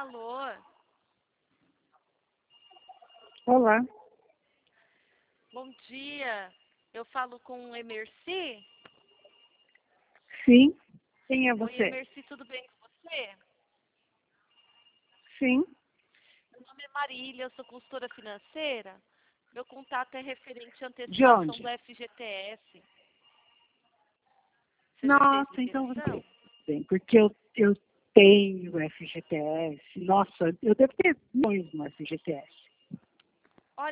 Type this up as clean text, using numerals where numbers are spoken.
Alô? Olá. Bom dia. Eu falo com o Emerci? Sim. Quem é Oi, você? Emerci, tudo bem com você? Sim. Meu nome é Marília, eu sou consultora financeira. Meu contato é referente à De antecipação onde? do FGTS. Você já fez Nossa, então migração? bem, porque eu tenho FGTS. Nossa, eu devo ter milhões no FGTS.